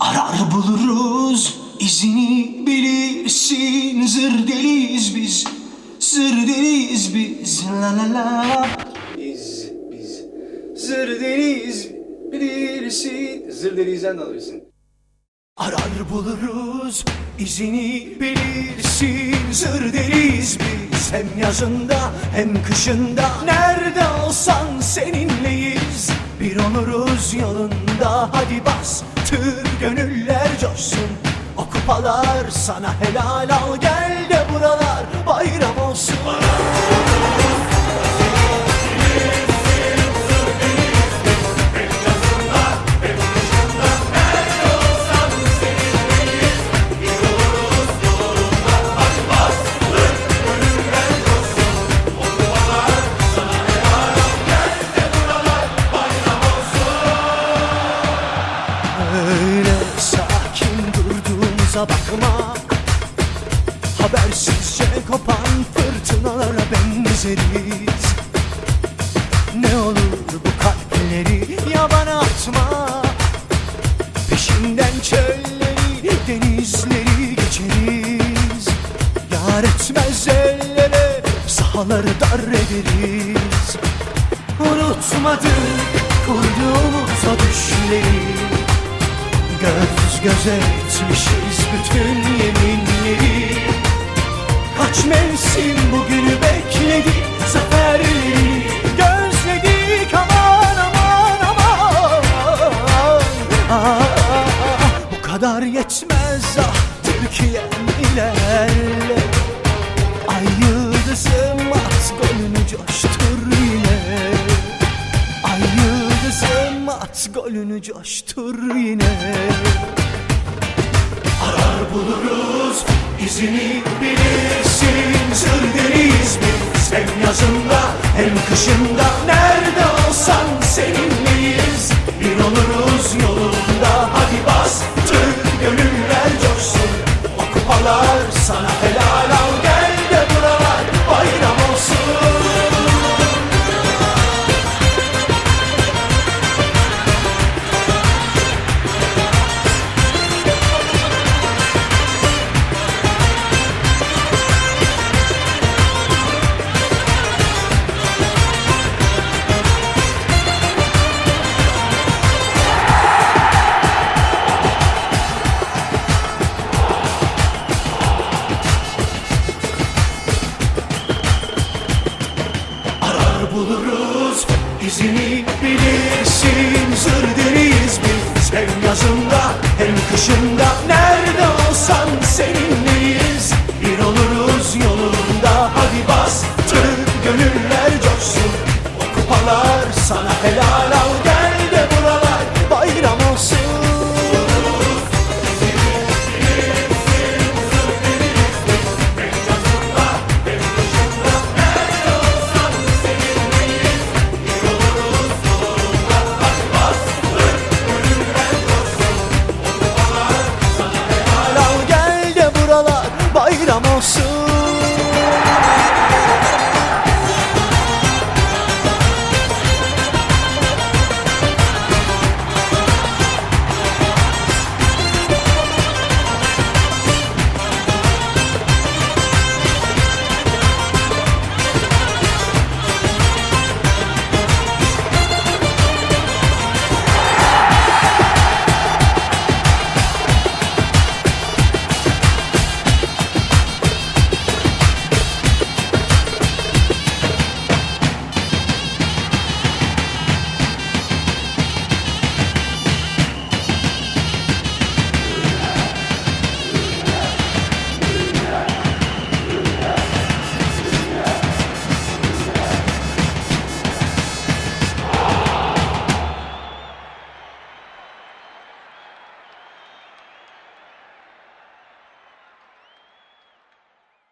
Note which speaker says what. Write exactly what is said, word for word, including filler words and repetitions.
Speaker 1: Arar buluruz izini bilirsin. Zır deliyiz biz, zır deliyiz biz. La la la. Biz, biz zır deliyiz bilirsin. Zır deliyizden de alıyorsun. Arar buluruz izini bilirsin. Zır deliyiz biz, hem yazında hem kışında. Nerede olsan seninleyiz, bir oluruz yolunda. Hadi bastır gönüller coşsun, o kupalar sana helal. Al gel de buralar bayram olsun. Öyle sakin durduğumuza bakma, habersizce kopan fırtınalara benzeriz. Ne olur bu kalpleri yabana atma, peşinden çölleri denizleri geçeriz. Yar etmez ellere sahaları dar ederiz. Unutmadık kurduğumuz o düşleri, göz göze etmişiz bütün yeminleri. Kaç mevsim bugünü bekledik, zaferleri gözledik. Aman aman aman, ah, bu kadar yetmez ah Türkiye'm ilerle. Ay yıldızım at golünü coştur yine. Ay yıldızım at golünü coştur yine. Arar buluruz izini bilirsin. Zır deliyiz biz, hem yazında hem kışında. Nerede olsan seninleyiz, bir oluruz yolunda. Hadi bastır gönüller coşsun, o kupalar sana helal. Al gel de buralar bayram olsun. Buluruz izini bilirsin. Zır deliyiz biz, hem yazında hem kışında. Nerede olsan seninle